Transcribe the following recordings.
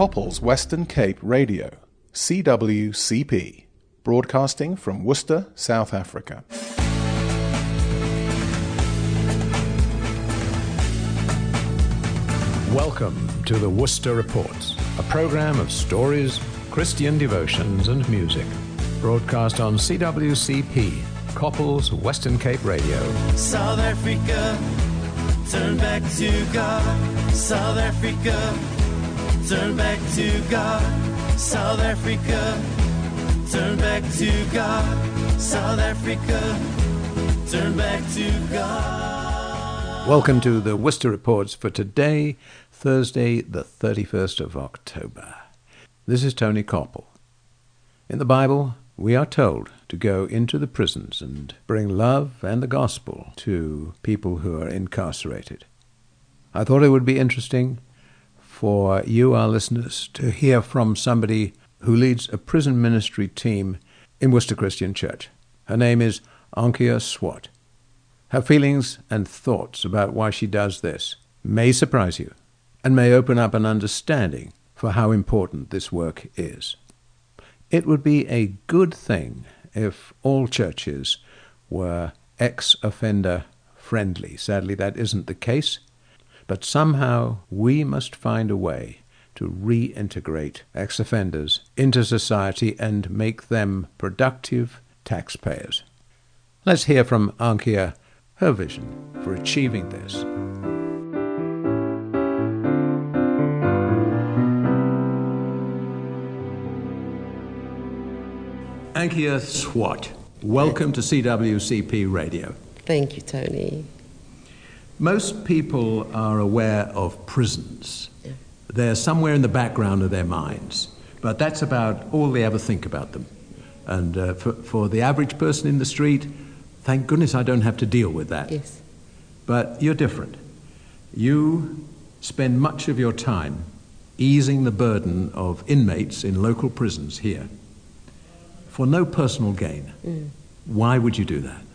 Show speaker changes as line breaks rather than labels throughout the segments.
Couples Western Cape Radio, CWCP, broadcasting from Worcester, South Africa.
Welcome to the Worcester Reports, a program of stories, Christian devotions and music, broadcast on CWCP, Couples Western Cape Radio.
South Africa, turn back to God. South Africa, turn back to God. South Africa, turn back to God. South Africa, turn back to God.
Welcome to the Worcester Reports for today, Thursday, the 31st of October. This is Tony Koppel. In the Bible, we are told to go into the prisons and bring love and the gospel to people who are incarcerated. I thought it would be interesting for you, our listeners, to hear from somebody who leads a prison ministry team in Worcester Christian Church. Her name is Ankia Swart. Her feelings and thoughts about why she does this may surprise you and may open up an understanding for how important this work is. It would be a good thing if all churches were ex-offender friendly. Sadly, that isn't the case, but somehow we must find a way to reintegrate ex-offenders into society and make them productive taxpayers. Let's hear from Ankia, her vision for achieving this. Ankia Swart, welcome to CWCP Radio.
Thank you, Tony.
Most people are aware of prisons.
Yeah.
They're somewhere in the background of their minds, but that's about all they ever think about them. And for the average person in the street, thank goodness I don't have to deal with that.
Yes.
But you're different. You spend much of your time easing the burden of inmates in local prisons here for no personal gain. Why would you do that?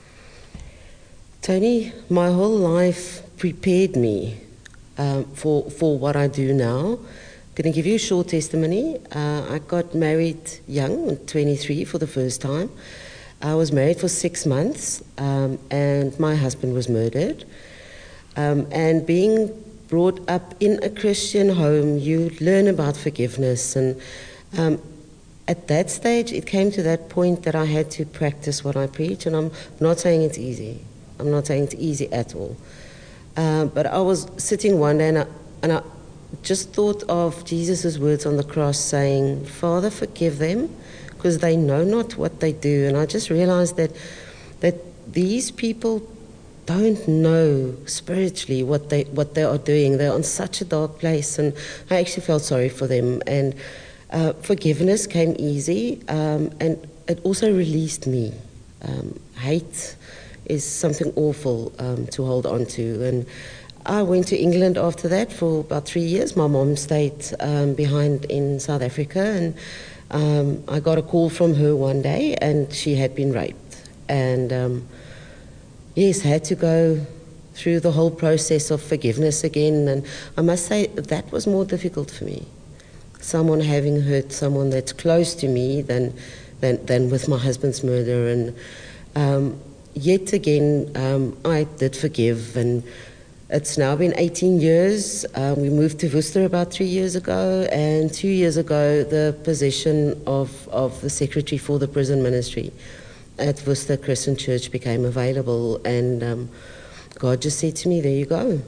Tony, my whole life prepared me for what I do now. I'm going to give you a short testimony. I got married young, at 23 for the first time. I was married for 6 months, and my husband was murdered. And being brought up in a Christian home, you learn about forgiveness. And at that stage, it came to that point that I had to practice what I preach. And I'm not saying it's easy. I'm not saying it's easy at all. But I was sitting one day and I just thought of Jesus' words on the cross saying, Father, forgive them, because they know not what they do. And I just realized that these people don't know spiritually what they are doing. They're on such a dark place, and I actually felt sorry for them. And forgiveness came easy, and it also released me. Hate is something awful to hold on to. And I went to England after that for about 3 years. My mom stayed behind in South Africa, and I got a call from her one day, and she had been raped. And yes, had to go through the whole process of forgiveness again. And I must say that was more difficult for me. Someone having hurt someone that's close to me than with my husband's murder. And yet again, I did forgive, and it's now been 18 years. We moved to Worcester about 3 years ago, and 2 years ago, the position of the secretary for the prison ministry at Worcester Christian Church became available, and God just said to me, there you go.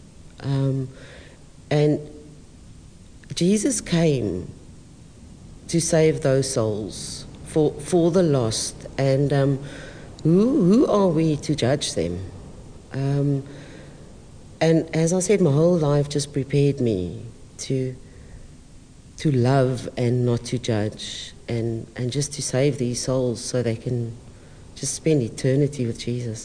And Jesus came to save those souls, for the lost, and who are we to judge them? And as I said, my whole life just prepared me to love and not to judge, and just to save these souls so they can just spend eternity with Jesus.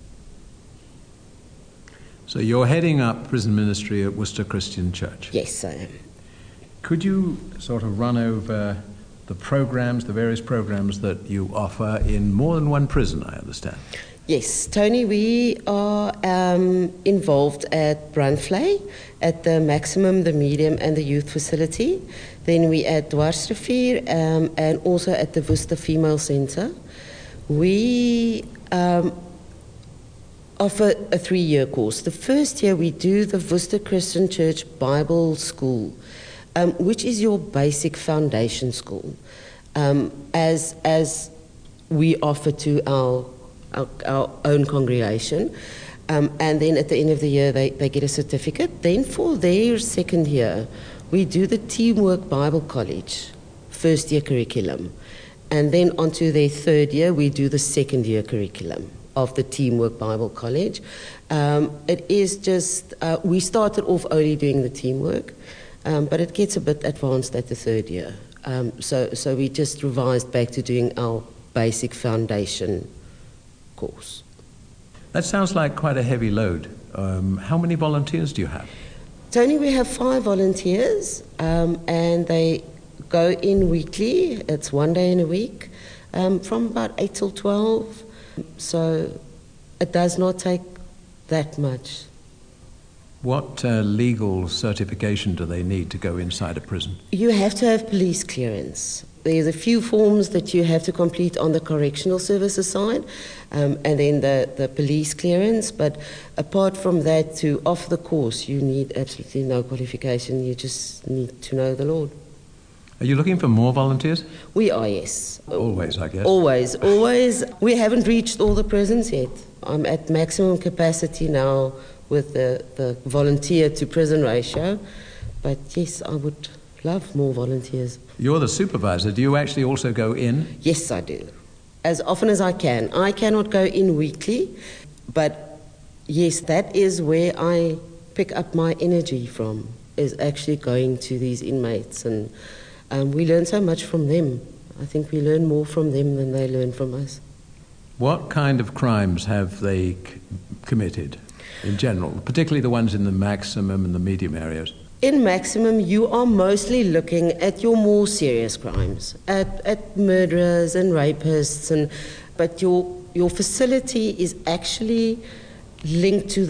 So you're heading up prison ministry at Worcester Christian Church.
Yes, I am.
Could you sort of run over the programs, the various programs that you offer in more than one prison, I understand?
Yes, Tony, we are involved at Brandvlei, at the Maximum, the Medium and the Youth Facility. Then we at Dwarsrivier and also at the Worcester Female Centre. We offer a 3-year course. The first year we do the Worcester Christian Church Bible School, which is your basic foundation school, as we offer to our own congregation. And then at the end of the year, they get a certificate. Then for their second year, we do the Teamwork Bible College, first year curriculum. And then onto their third year, we do the second year curriculum of the Teamwork Bible College. It is just, we started off only doing the teamwork, but it gets a bit advanced at the third year. So we just revised back to doing our basic foundation course.
That sounds like quite a heavy load. How many volunteers do you have?
Tony, we have 5 volunteers, and they go in weekly. It's 1 day in a week, from about 8 till 12. So it does not take that much.
What legal certification do they need to go inside a prison?
You have to have police clearance. There's a few forms that you have to complete on the correctional services side, and then the police clearance. But apart from that, to offer the course, you need absolutely no qualification. You just need to know the Lord.
Are you looking for more volunteers?
We are, yes.
Always, I guess.
Always. We haven't reached all the prisons yet. I'm at maximum capacity now with the volunteer to prison ratio. But yes, I would love more volunteers.
You're the supervisor. Do you actually also go in?
Yes, I do. As often as I can. I cannot go in weekly, but yes, that is where I pick up my energy from, is actually going to these inmates. And we learn so much from them. I think we learn more from them than they learn from us.
What kind of crimes have they committed in general, particularly the ones in the maximum and the medium areas?
In maximum, you are mostly looking at your more serious crimes, at murderers and rapists, but your facility is actually linked to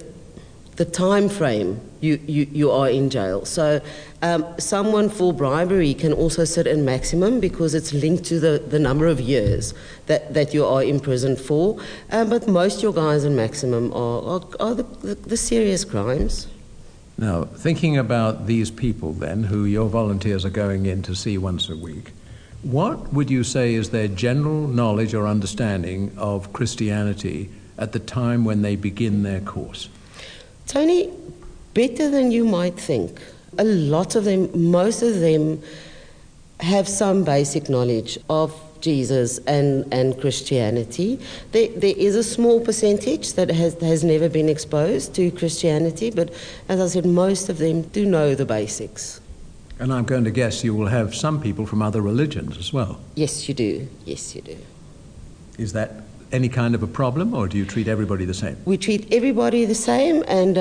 the time frame you are in jail. So someone for bribery can also sit in maximum because it's linked to the number of years that you are in prison for. But most of your guys in maximum are the serious crimes.
Now, thinking about these people then, who your volunteers are going in to see once a week, what would you say is their general knowledge or understanding of Christianity at the time when they begin their course?
Tony, better than you might think. A lot of them, most of them, have some basic knowledge of Jesus and Christianity. There is a small percentage that has never been exposed to Christianity, but as I said, most of them do know the basics.
And I'm going to guess you will have some people from other religions as well.
Yes, you do. Yes, you do.
Is that any kind of a problem, or do you treat everybody the same?
We treat everybody the same, and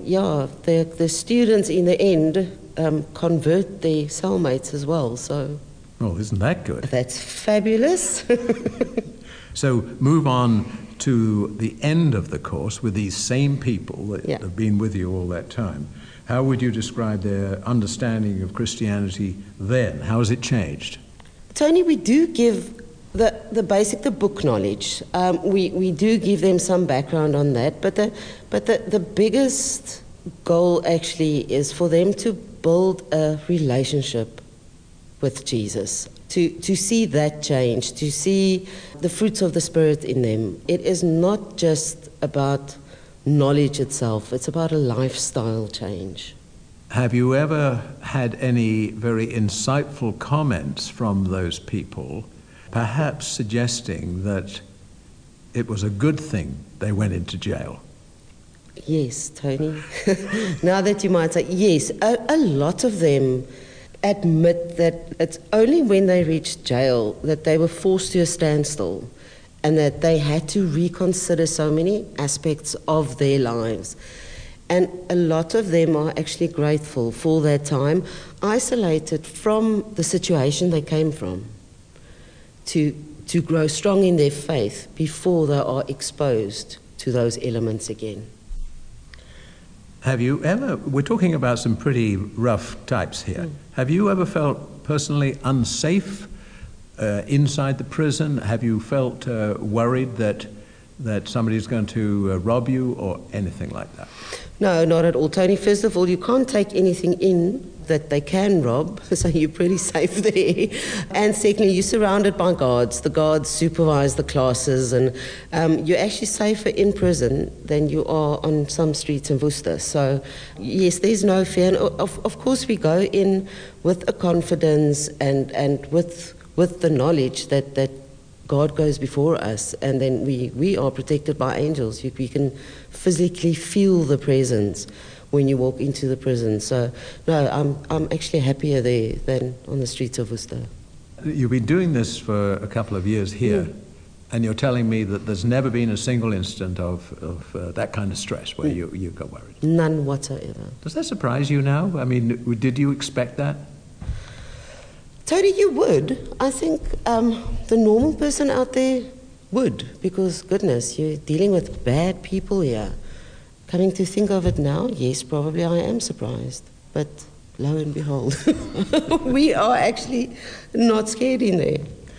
the students in the end convert their cellmates as well, so...
Oh, isn't that good?
That's fabulous.
So move on to the end of the course with these same people that have been with you all that time. How would you describe their understanding of Christianity then? How has it changed?
Tony, we do give the basic, the book knowledge. We do give them some background on that, but the biggest goal actually is for them to build a relationship with Jesus, to see that change, to see the fruits of the Spirit in them. It is not just about knowledge itself, it's about a lifestyle change.
Have you ever had any very insightful comments from those people, perhaps suggesting that it was a good thing they went into jail?
Yes, Tony. Now that you might say, yes, a lot of them admit that it's only when they reached jail that they were forced to a standstill and that they had to reconsider so many aspects of their lives. And a lot of them are actually grateful for that time, isolated from the situation they came from, to to grow strong in their faith before they are exposed to those elements again.
Have you ever, we're talking about some pretty rough types here, have you ever felt personally unsafe inside the prison? Have you felt worried that somebody's going to rob you or anything like that?
No, not at all, Tony. First of all, you can't take anything in that they can rob, so you're pretty safe there. And secondly, you're surrounded by guards. The guards supervise the classes, and you're actually safer in prison than you are on some streets in Worcester. So, yes, there's no fear. And of course, we go in with a confidence and with the knowledge that God goes before us, and then we are protected by angels. We can physically feel the presence when you walk into the prison. So, no, I'm actually happier there than on the streets of Worcester.
You've been doing this for a couple of years here, and you're telling me that there's never been a single instant of that kind of stress where you got worried.
None whatsoever.
Does that surprise you now? I mean, did you expect that?
Tony, you would. I think the normal person out there would, because, goodness, you're dealing with bad people here. Coming to think of it now, yes, probably I am surprised. But lo and behold, we are actually not scared in there.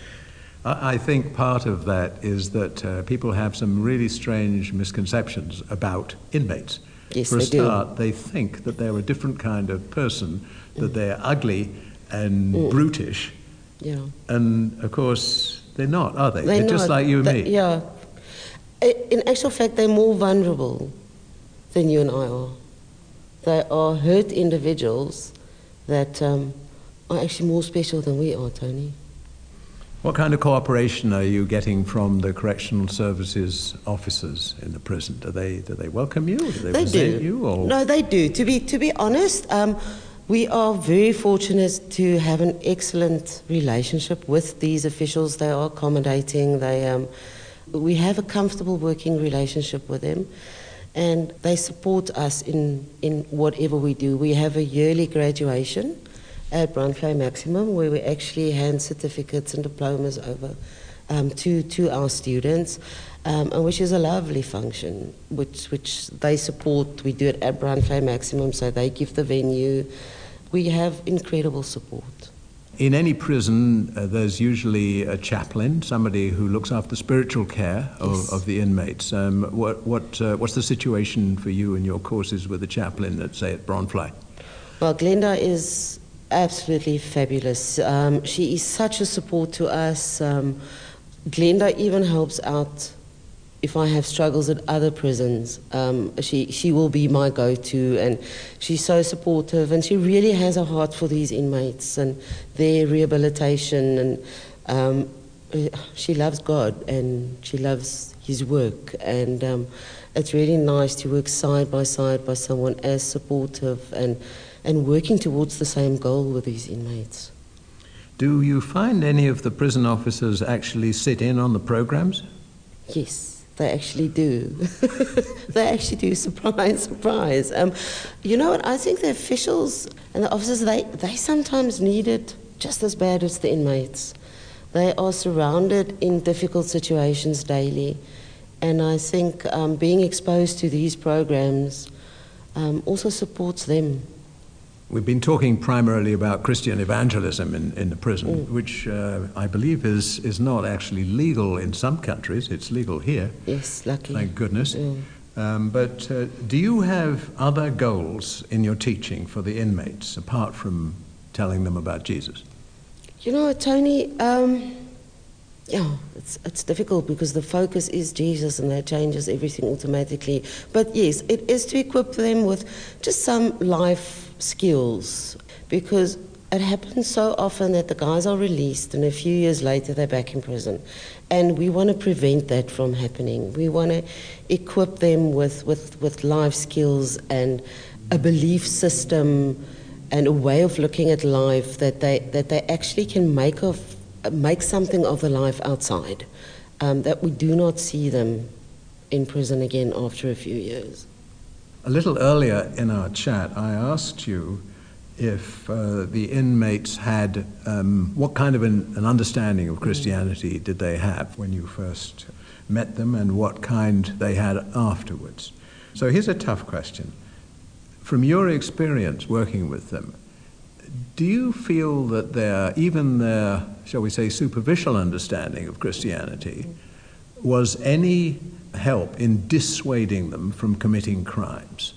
I think part of that is that people have some really strange misconceptions about inmates.
Yes,
For a
they do.
start, they think that they're a different kind of person, that they're ugly and brutish.
Yeah.
And, of course, they're not, are they?
They're
just
not.
like you and me.
Yeah. In actual fact, they're more vulnerable than you and I are. They are hurt individuals that are actually more special than we are, Tony.
What kind of cooperation are you getting from the correctional services officers in the prison? Do they welcome you? Do they resent you? Or?
No, they do. To be honest, we are very fortunate to have an excellent relationship with these officials. They are accommodating. We have a comfortable working relationship with them, and they support us in whatever we do. We have a yearly graduation at Brandvlei Maximum where we actually hand certificates and diplomas over to our students, and which is a lovely function, which they support. We do it at Brandvlei Maximum, so they give the venue. We have incredible support.
In any prison, there's usually a chaplain, somebody who looks after spiritual care of the inmates. What's the situation for you in your courses with the chaplain, let's say, at Brandvlei?
Well, Glenda is absolutely fabulous. She is such a support to us. Glenda even helps out if I have struggles at other prisons. She will be my go-to, and she's so supportive, and she really has a heart for these inmates and their rehabilitation, and she loves God and she loves his work, and it's really nice to work side by someone as supportive and working towards the same goal with these inmates.
Do you find any of the prison officers actually sit in on the programs?
Yes. They actually do. They actually do. Surprise, surprise. You know what? I think the officials and the officers, they sometimes need it just as bad as the inmates. They are surrounded in difficult situations daily. And I think being exposed to these programs also supports them.
We've been talking primarily about Christian evangelism in the prison, which I believe is not actually legal in some countries. It's legal here.
Yes, lucky.
Thank goodness. But do you have other goals in your teaching for the inmates, apart from telling them about Jesus?
You know, Tony, it's difficult because the focus is Jesus, and that changes everything automatically. But yes, it is to equip them with just some life skills, because it happens so often that the guys are released and a few years later they're back in prison, and we want to prevent that from happening. We want to equip them with life skills and a belief system and a way of looking at life that they actually can make something of the life outside, that we do not see them in prison again after a few years.
A little earlier in our chat, I asked you if the inmates had, what kind of an understanding of Christianity did they have when you first met them, and what kind they had afterwards. So here's a tough question. From your experience working with them, do you feel that even their, shall we say, superficial understanding of Christianity was any help in dissuading them from committing crimes?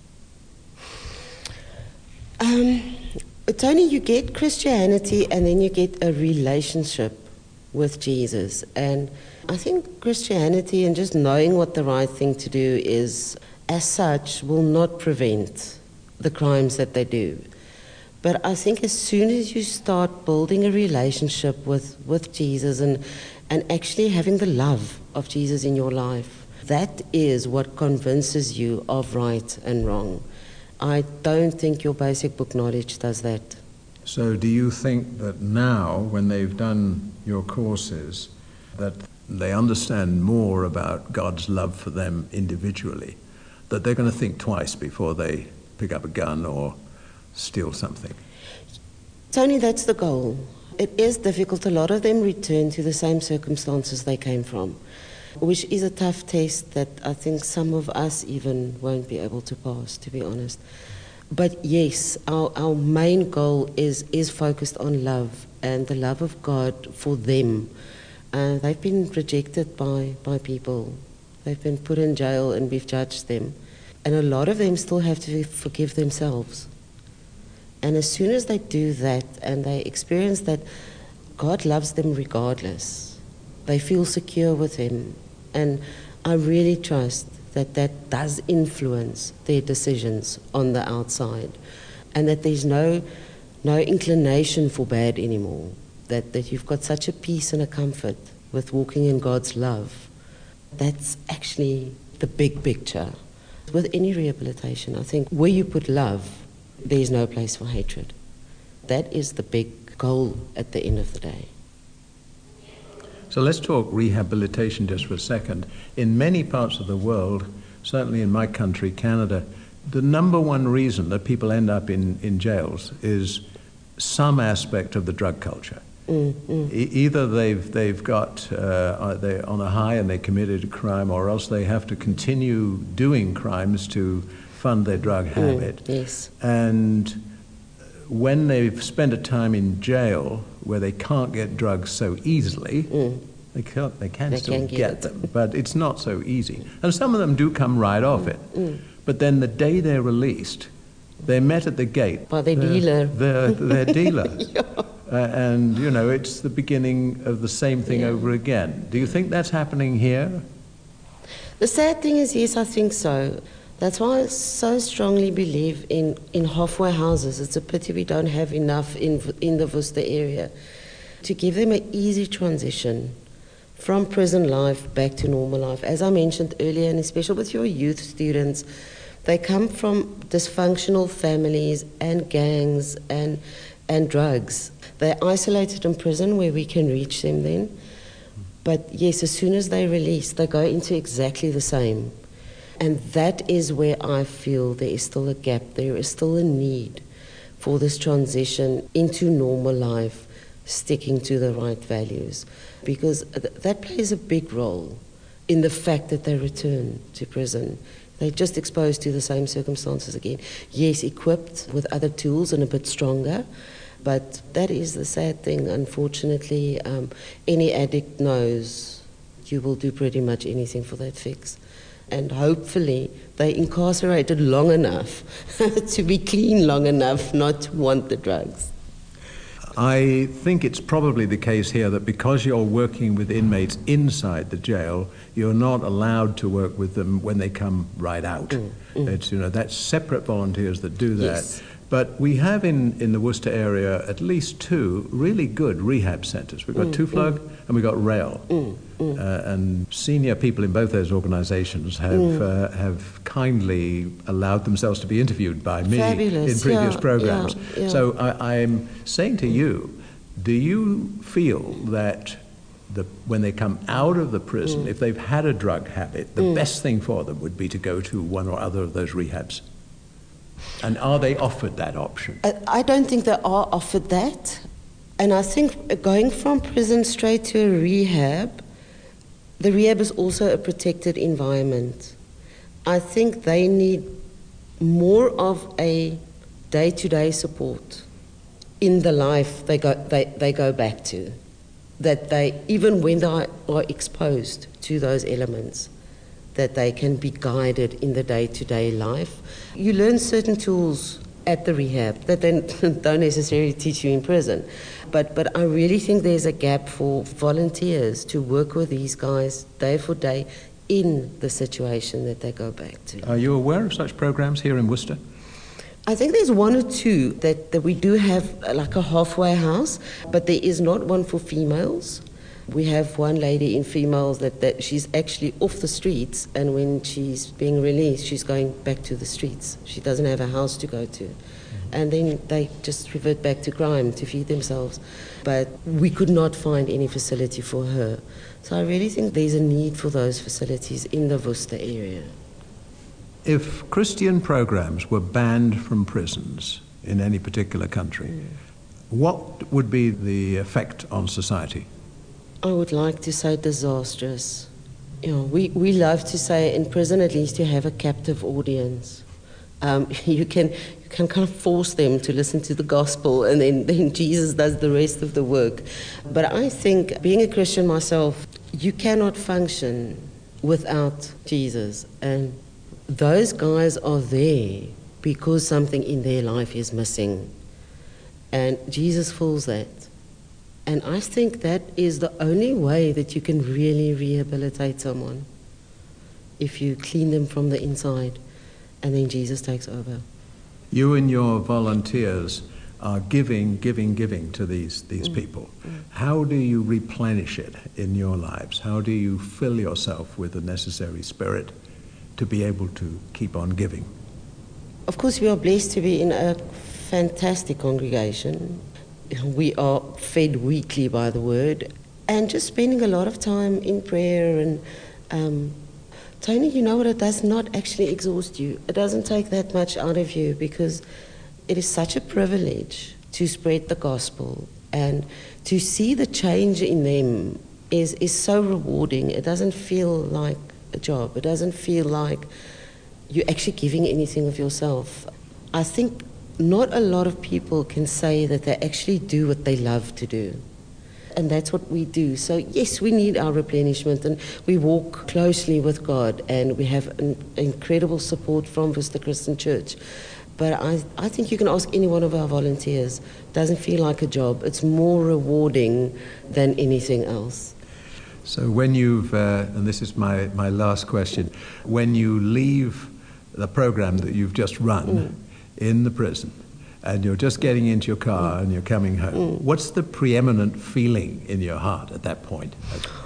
Tony, you get Christianity and then you get a relationship with Jesus. And I think Christianity and just knowing what the right thing to do is, as such, will not prevent the crimes that they do. But I think as soon as you start building a relationship with Jesus and actually having the love of Jesus in your life, that is what convinces you of right and wrong. I don't think your basic book knowledge does that.
So do you think that now, when they've done your courses, that they understand more about God's love for them individually, that they're going to think twice before they pick up a gun or steal something?
Tony, that's the goal. It is difficult. A lot of them return to the same circumstances they came from, which is a tough test that I think some of us even won't be able to pass, to be honest. But yes, our main goal is focused on love and the love of God for them. They've been rejected by people. They've been put in jail and we've judged them. And a lot of them still have to forgive themselves. And as soon as they do that and they experience that God loves them regardless, they feel secure with Him. And I really trust that that does influence their decisions on the outside, and that there's no inclination for bad anymore, that you've got such a peace and a comfort with walking in God's love. That's actually the big picture. With any rehabilitation, I think where you put love, there's no place for hatred. That is the big goal at the end of the day.
So let's talk rehabilitation just for a second. In many parts of the world, certainly in my country, Canada, the number one reason that people end up in jails is some aspect of the drug culture. Either they've got they're on a high and they committed a crime, or else they have to continue doing crimes to fund their drug habit.
Yes.
And when they've spent a time in jail where they can't get drugs so easily, they can still get them, but it's not so easy. And some of them do come right off it. But then the day they're released, they're met at the gate
by their dealer.
Their dealer.
Yeah.
And, you know, it's the beginning of the same thing over again. Do you think that's happening here?
The sad thing is, yes, I think so. That's why I so strongly believe in halfway houses. It's a pity we don't have enough in the Worcester area to give them an easy transition from prison life back to normal life. As I mentioned earlier, and especially with your youth students, they come from dysfunctional families and gangs and drugs. They're isolated in prison where we can reach them then. But yes, as soon as they're released, they go into exactly the same. And that is where I feel there is still a gap. There is still a need for this transition into normal life, sticking to the right values. Because that plays a big role in the fact that they return to prison. They're just exposed to the same circumstances again. Yes, equipped with other tools and a bit stronger, but that is the sad thing. Unfortunately, any addict knows you will do pretty much anything for that fix. And hopefully they're incarcerated long enough to be clean long enough not to want the drugs.
I think it's probably the case here that because you're working with inmates inside the jail, you're not allowed to work with them when they come right out. It's, you know, that's separate volunteers that do that.
Yes.
But we have in the Worcester area at least 2 really good rehab centres. We've got Tuflog and we've got Rail. And senior people in both those organisations have kindly allowed themselves to be interviewed by me in previous programmes.
Yeah.
So I'm saying to you, do you feel that when they come out of the prison, if they've had a drug habit, the best thing for them would be to go to one or other of those rehabs? And are they offered that option?
I don't think they are offered that. And I think going from prison straight to a rehab, the rehab is also a protected environment. I think they need more of a day-to-day support in the life they go back to. That they, even when they are exposed to those elements, that they can be guided in the day-to-day life. You learn certain tools at the rehab that they don't necessarily teach you in prison. But I really think there's a gap for volunteers to work with these guys day for day in the situation that they go back to.
Are you aware of such programs here in Worcester?
I think there's one or two that we do have, like a halfway house, but there is not one for females. We have one lady in females that she's actually off the streets, and when she's being released, she's going back to the streets. She doesn't have a house to go to. And then they just revert back to crime to feed themselves. But we could not find any facility for her. So I really think there's a need for those facilities in the Worcester area.
If Christian programs were banned from prisons in any particular country, what would be the effect on society?
I would like to say disastrous. You know, we love to say in prison at least you have a captive audience. You can kind of force them to listen to the gospel, and then Jesus does the rest of the work. But I think, being a Christian myself, you cannot function without Jesus. And those guys are there because something in their life is missing. And Jesus fills that. And I think that is the only way that you can really rehabilitate someone, if you clean them from the inside, and then Jesus takes over.
You and your volunteers are giving to these people. How do you replenish it in your lives? How do you fill yourself with the necessary spirit to be able to keep on giving?
Of course, we are blessed to be in a fantastic congregation. We are fed weekly by the word, and just spending a lot of time in prayer. And Tony, you know what, it does not actually exhaust you. It doesn't take that much out of you, because it is such a privilege to spread the gospel, and to see the change in them is so rewarding. It doesn't feel like a job. It doesn't feel like you're actually giving anything of yourself. I think not a lot of people can say that they actually do what they love to do. And that's what we do. So yes, we need our replenishment, and we walk closely with God, and we have an incredible support from Worcester Christian Church. But I think you can ask any one of our volunteers. It doesn't feel like a job. It's more rewarding than anything else.
So when you've, and this is my last question, when you leave the program that you've just run in the prison, and you're just getting into your car and you're coming home, what's the preeminent feeling in your heart at that point?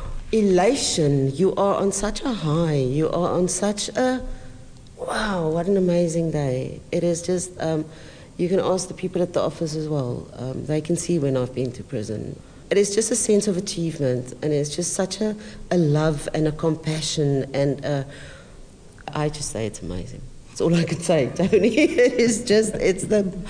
Elation. You are on such a high. You are on such a, wow, what an amazing day. It is just, you can ask the people at the office as well. They can see when I've been to prison. It is just a sense of achievement, and it's just such a love and a compassion, and I just say it's amazing. That's all I can say, Tony. It is just, it's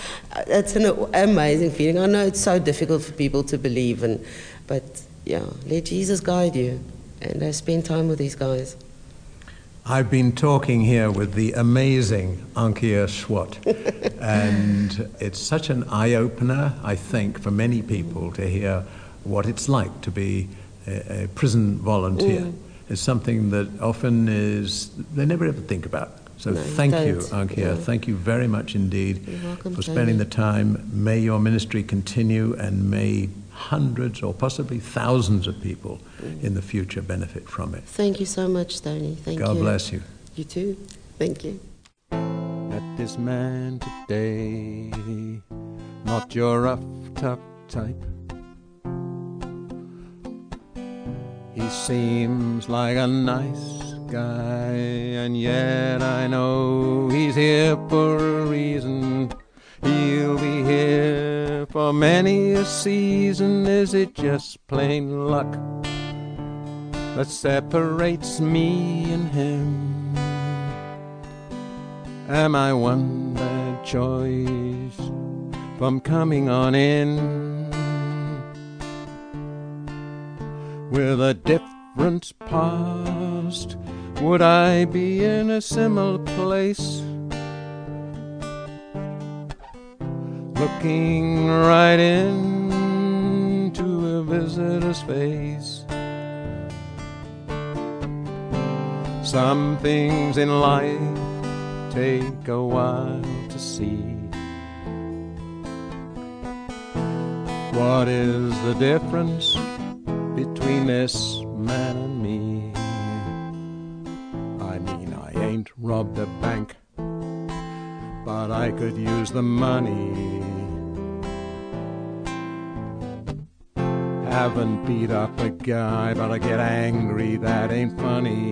an amazing feeling. I know it's so difficult for people to believe, but yeah, let Jesus guide you, and spend time with these guys.
I've been talking here with the amazing Ankia Swart, and it's such an eye-opener, I think, for many people to hear what it's like to be a prison volunteer. It's something that often they never ever think about. So no, thank you, Ankia. Yeah. Thank you very much indeed for spending the time. May your ministry continue, and may hundreds or possibly thousands of people in the future benefit from it.
Thank you so much, Tony. Thank you.
God bless you.
You too. Thank you.
Met this man today, not your rough, tough type. He seems like a nice guy, and yet I know he's here for a reason. He'll be here for many a season. Is it just plain luck that separates me and him? Am I one that choice from coming on in with a different past? Would I be in a similar place, looking right into a visitor's face? Some things in life take a while to see. What is the difference between this man and me? I mean, I ain't robbed a bank, but I could use the money. Haven't beat up a guy, but I get angry, that ain't funny.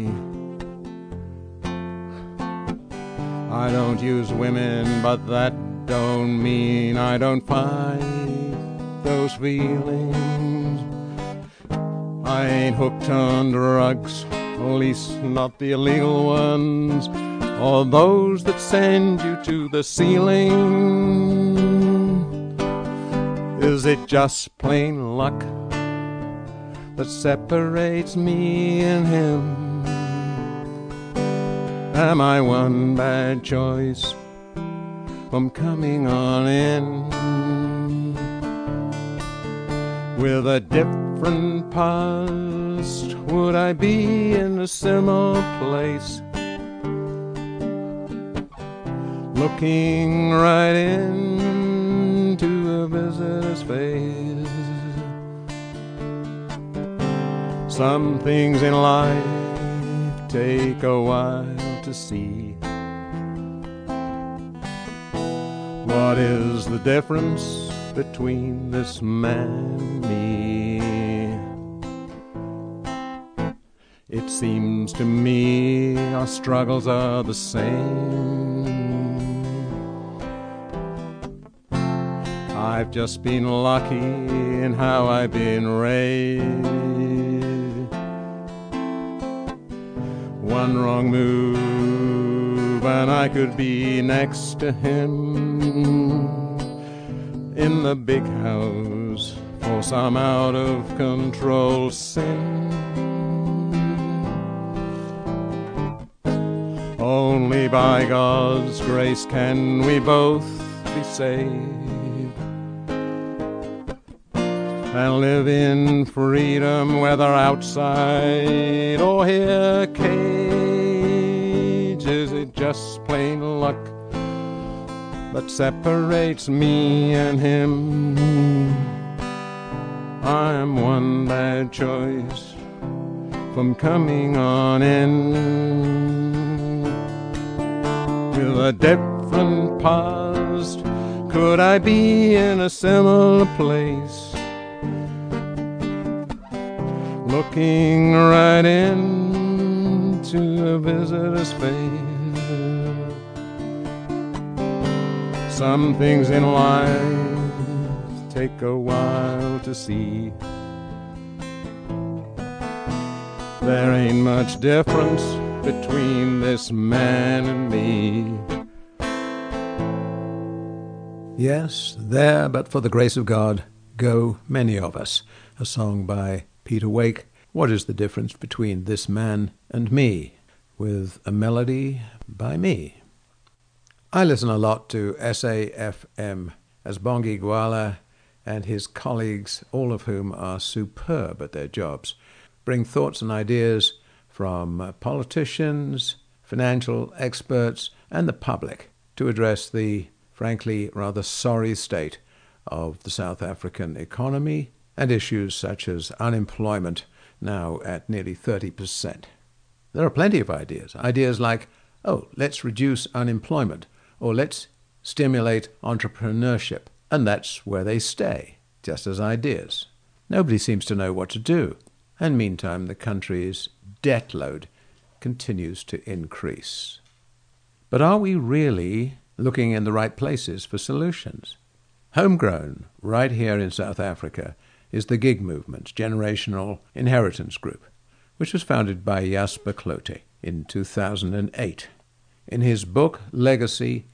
I don't use women, but that don't mean I don't fight those feelings. I ain't hooked on drugs, at least not the illegal ones, or those that send you to the ceiling. Is it just plain luck that separates me and him? Am I one bad choice from coming on in with a different past? Would I be in a similar place, looking right into a visitor's face? Some things in life take a while to see. What is the difference between this man and me? It seems to me our struggles are the same. I've just been lucky in how I've been raised. One wrong move and I could be next to him in the big house for some out of control sin. Only by God's grace can we both be saved and live in freedom, whether outside or here caged. Is it just plain luck that separates me and him? I am one bad choice from coming on in with a different past. Could I be in a similar place, looking right into a visitor's face? Some things in life take a while to see. There ain't much difference between this man and me. Yes, there, but for the grace of God, go many of us. A song by Peter Wake. What is the difference between this man and me? With a melody by me. I listen a lot to SAFM as Bongi Gwala and his colleagues, all of whom are superb at their jobs, bring thoughts and ideas from politicians, financial experts, and the public to address the, frankly, rather sorry state of the South African economy and issues such as unemployment, now at nearly 30%. There are plenty of ideas like, oh, let's reduce unemployment, or let's stimulate entrepreneurship, and that's where they stay, just as ideas. Nobody seems to know what to do, and meantime the country's debt load continues to increase. But are we really looking in the right places for solutions? Homegrown, right here in South Africa, is the gig movement, Generational Inheritance Group, which was founded by Jasper Klote in 2008. In his book, Legacy,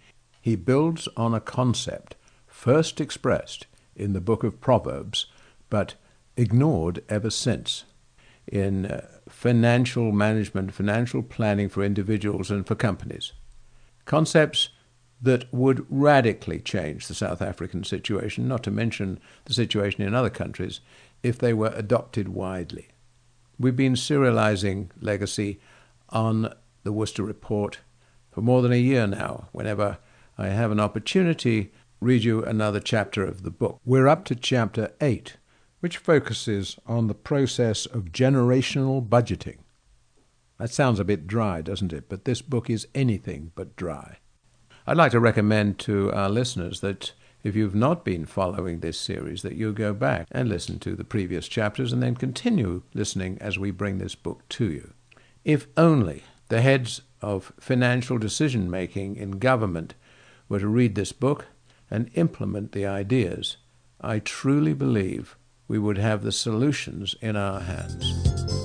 He builds on a concept first expressed in the book of Proverbs, but ignored ever since in financial management, financial planning for individuals and for companies. Concepts that would radically change the South African situation, not to mention the situation in other countries, if they were adopted widely. We've been serializing Legacy on the Worcester Report for more than a year now. Whenever I have an opportunity, read you another chapter of the book. We're up to chapter 8, which focuses on the process of generational budgeting. That sounds a bit dry, doesn't it? But this book is anything but dry. I'd like to recommend to our listeners that if you've not been following this series, that you go back and listen to the previous chapters and then continue listening as we bring this book to you. If only the heads of financial decision-making in government were to read this book and implement the ideas, I truly believe we would have the solutions in our hands.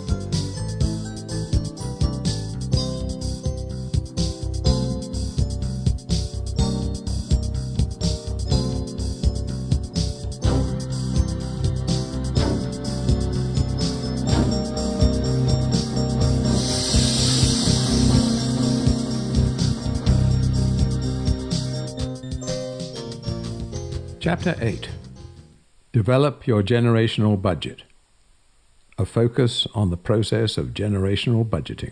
Chapter 8. Develop your generational budget. A focus on the process of generational budgeting.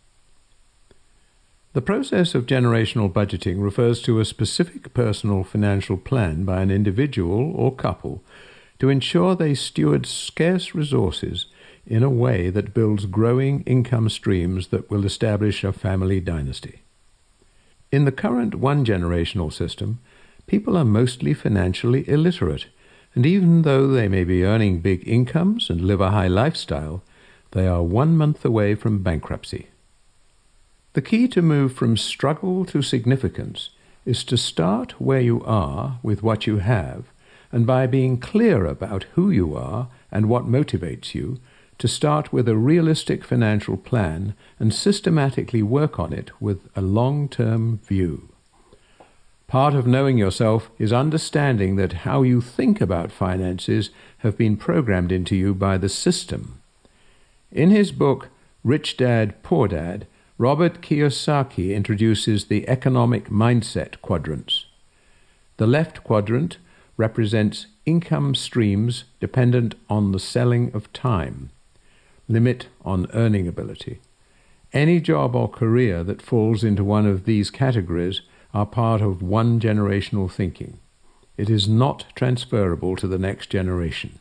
The process of generational budgeting refers to a specific personal financial plan by an individual or couple to ensure they steward scarce resources in a way that builds growing income streams that will establish a family dynasty. In the current one-generational system, people are mostly financially illiterate, and even though they may be earning big incomes and live a high lifestyle, they are 1 month away from bankruptcy. The key to move from struggle to significance is to start where you are with what you have, and by being clear about who you are and what motivates you, to start with a realistic financial plan and systematically work on it with a long-term view. Part of knowing yourself is understanding that how you think about finances have been programmed into you by the system. In his book, Rich Dad, Poor Dad, Robert Kiyosaki introduces the economic mindset quadrants. The left quadrant represents income streams dependent on the selling of time, limit on earning ability. Any job or career that falls into one of these categories are part of one generational thinking. It is not transferable to the next generations.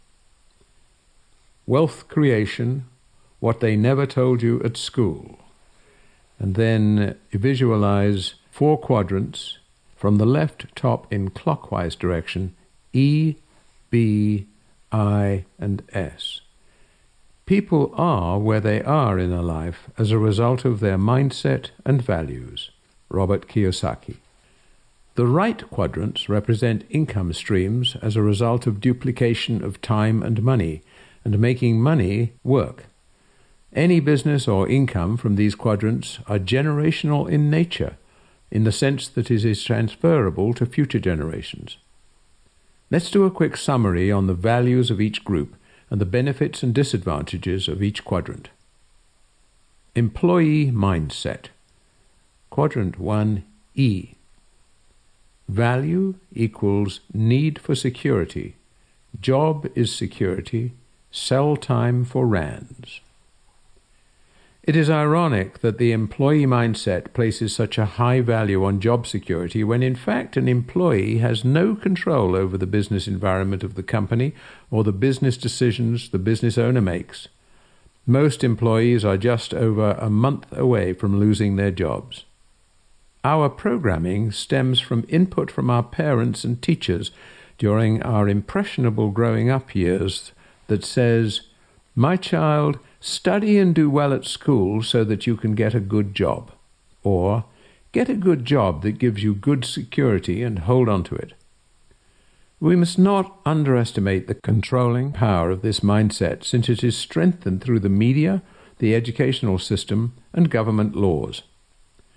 Wealth creation, what they never told you at school. And then visualize 4 quadrants from the left top in clockwise direction, E, B, I, and S. People are where they are in a life as a result of their mindset and values. Robert Kiyosaki. The right quadrants represent income streams as a result of duplication of time and money, and making money work. Any business or income from these quadrants are generational in nature, in the sense that it is transferable to future generations. Let's do a quick summary on the values of each group and the benefits and disadvantages of each quadrant. Employee mindset. Quadrant 1, E. Value equals need for security. Job is security. Sell time for rands. It is ironic that the employee mindset places such a high value on job security when in fact an employee has no control over the business environment of the company or the business decisions the business owner makes. Most employees are just over a month away from losing their jobs. Our programming stems from input from our parents and teachers during our impressionable growing up years that says, "My child, study and do well at school so that you can get a good job," or "Get a good job that gives you good security and hold on to it." We must not underestimate the controlling power of this mindset, since it is strengthened through the media, the educational system, and government laws.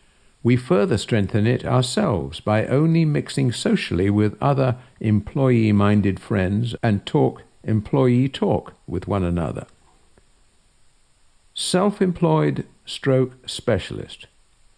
We further strengthen it ourselves by only mixing socially with other employee-minded friends and talk employee talk with one another. Self-employed stroke specialist.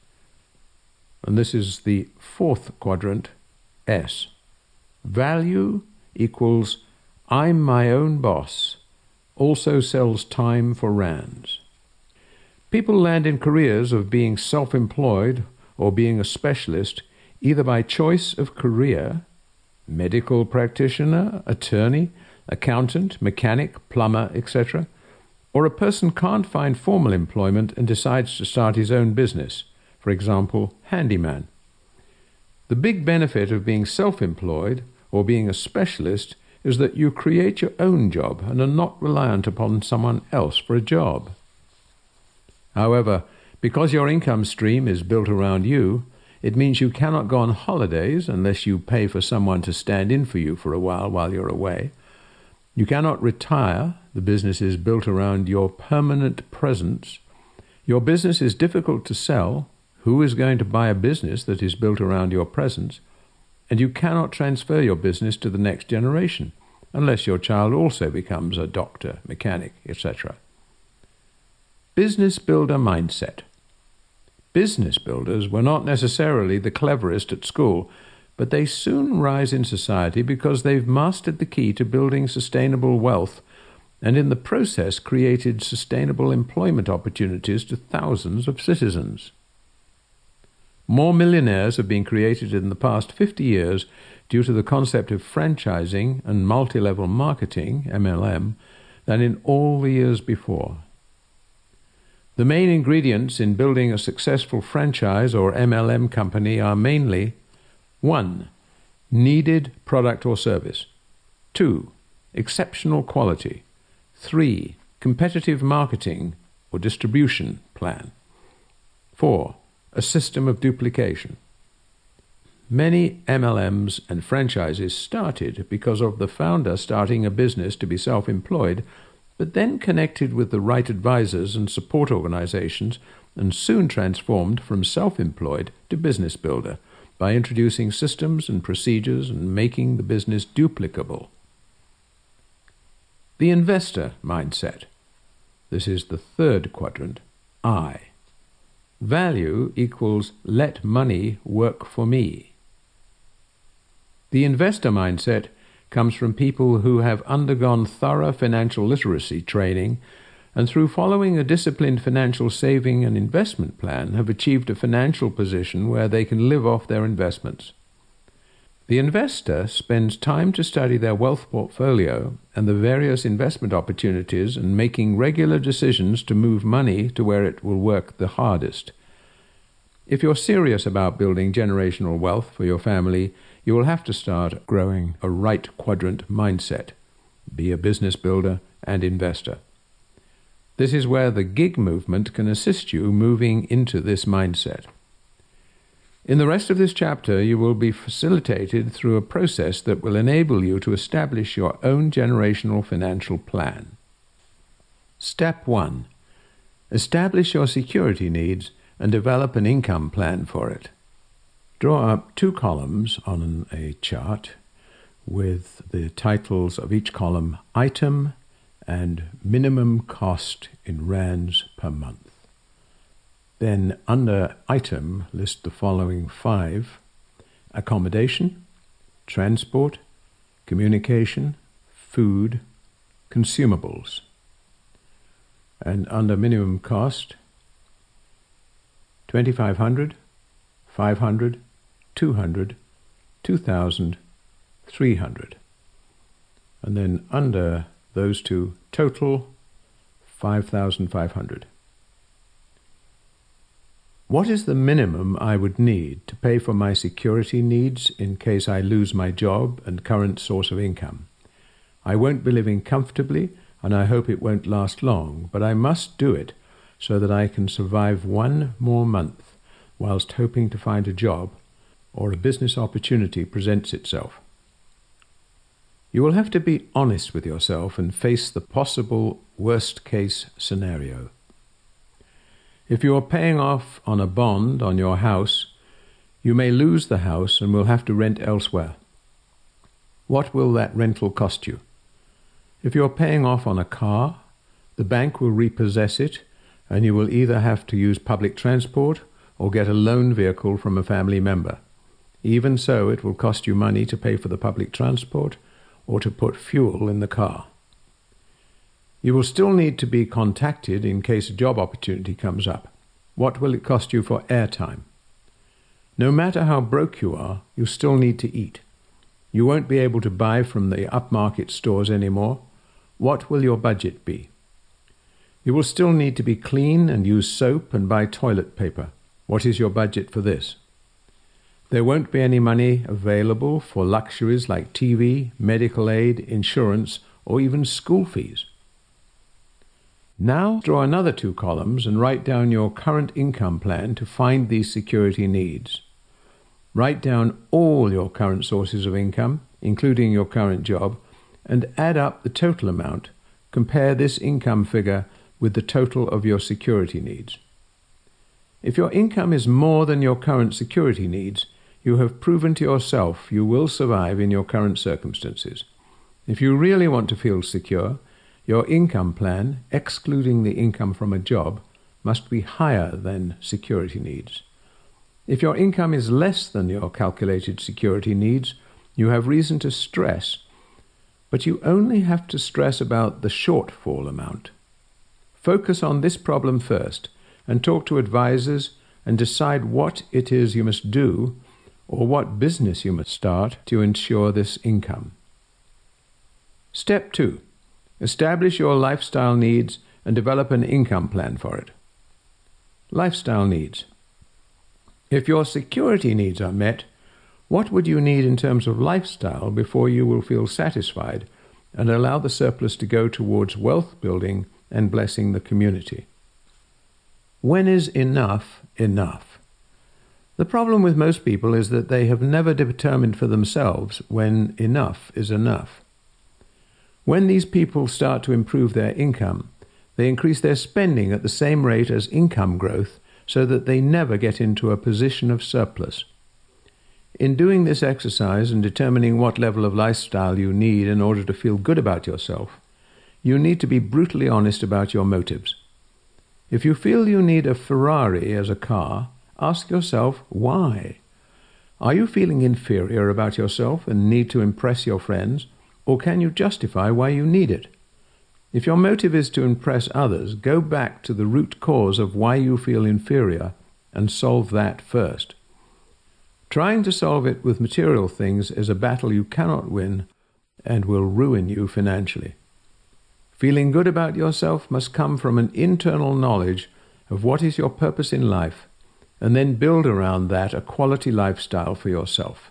And this is the fourth quadrant, S. Value equals I'm my own boss, also sells time for rands. People land in careers of being self-employed or being a specialist either by choice of career, medical practitioner, attorney, accountant, mechanic, plumber, etc., or a person can't find formal employment and decides to start his own business, for example, handyman. The big benefit of being self-employed or being a specialist is that you create your own job and are not reliant upon someone else for a job. However, because your income stream is built around you, it means you cannot go on holidays unless you pay for someone to stand in for you for a while you're away. You cannot retire. The business is built around your permanent presence. Your business is difficult to sell. Who is going to buy a business that is built around your presence? And you cannot transfer your business to the next generation unless your child also becomes a doctor, mechanic, etc. Business builder mindset. Business builders were not necessarily the cleverest at school, but they soon rise in society because they've mastered the key to building sustainable wealth and in the process created sustainable employment opportunities to thousands of citizens. More millionaires have been created in the past 50 years due to the concept of franchising and multi-level marketing, MLM, than in all the years before. The main ingredients in building a successful franchise or MLM company are mainly 1. Needed product or service. 2. Exceptional quality. 3. Competitive marketing or distribution plan. 4. A system of duplication. Many MLMs and franchises started because of the founder starting a business to be self-employed, but then connected with the right advisors and support organizations and soon transformed from self-employed to business builder by introducing systems and procedures and making the business duplicable. The investor mindset. This is the third quadrant, I. Value equals let money work for me. The investor mindset comes from people who have undergone thorough financial literacy training and through following a disciplined financial saving and investment plan have achieved a financial position where they can live off their investments. The investor spends time to study their wealth portfolio and the various investment opportunities and making regular decisions to move money to where it will work the hardest. If you're serious about building generational wealth for your family, you will have to start growing a right quadrant mindset. Be a business builder and investor. This is where the gig movement can assist you moving into this mindset. In the rest of this chapter, you will be facilitated through a process that will enable you to establish your own generational financial plan. Step 1. Establish your security needs and develop an income plan for it. Draw up 2 columns on a chart with the titles of each column item and minimum cost in rands per month. Then under item list the following 5: accommodation, transport, communication, food, consumables. And under minimum cost, 2,500, 500, 200, 2,000, 300. And then under those 2, total 5,500. What is the minimum I would need to pay for my security needs in case I lose my job and current source of income? I won't be living comfortably, and I hope it won't last long, but I must do it so that I can survive 1 more month whilst hoping to find a job or a business opportunity presents itself. You will have to be honest with yourself and face the possible worst-case scenario. If you are paying off on a bond on your house, you may lose the house and will have to rent elsewhere. What will that rental cost you? If you are paying off on a car, the bank will repossess it, and you will either have to use public transport or get a loan vehicle from a family member. Even so, it will cost you money to pay for the public transport or to put fuel in the car. You will still need to be contacted in case a job opportunity comes up. What will it cost you for airtime? No matter how broke you are, you still need to eat. You won't be able to buy from the upmarket stores anymore. What will your budget be? You will still need to be clean and use soap and buy toilet paper. What is your budget for this? There won't be any money available for luxuries like TV, medical aid, insurance, or even school fees. Now draw another 2 columns and write down your current income plan to find these security needs. Write down all your current sources of income, including your current job, and add up the total amount. Compare this income figure with the total of your security needs. If your income is more than your current security needs, you have proven to yourself you will survive in your current circumstances. If you really want to feel secure, your income plan, excluding the income from a job, must be higher than security needs. If your income is less than your calculated security needs, you have reason to stress, but you only have to stress about the shortfall amount. Focus on this problem first and talk to advisors and decide what it is you must do or what business you must start to ensure this income. Step 2. Establish your lifestyle needs and develop an income plan for it. Lifestyle needs. If your security needs are met, what would you need in terms of lifestyle before you will feel satisfied and allow the surplus to go towards wealth building and blessing the community? When is enough enough? The problem with most people is that they have never determined for themselves when enough is enough. When these people start to improve their income, they increase their spending at the same rate as income growth so that they never get into a position of surplus. In doing this exercise and determining what level of lifestyle you need in order to feel good about yourself, you need to be brutally honest about your motives. If you feel you need a Ferrari as a car, ask yourself why. Are you feeling inferior about yourself and need to impress your friends, or can you justify why you need it? If your motive is to impress others, go back to the root cause of why you feel inferior and solve that first. Trying to solve it with material things is a battle you cannot win and will ruin you financially. Feeling good about yourself must come from an internal knowledge of what is your purpose in life, and then build around that a quality lifestyle for yourself.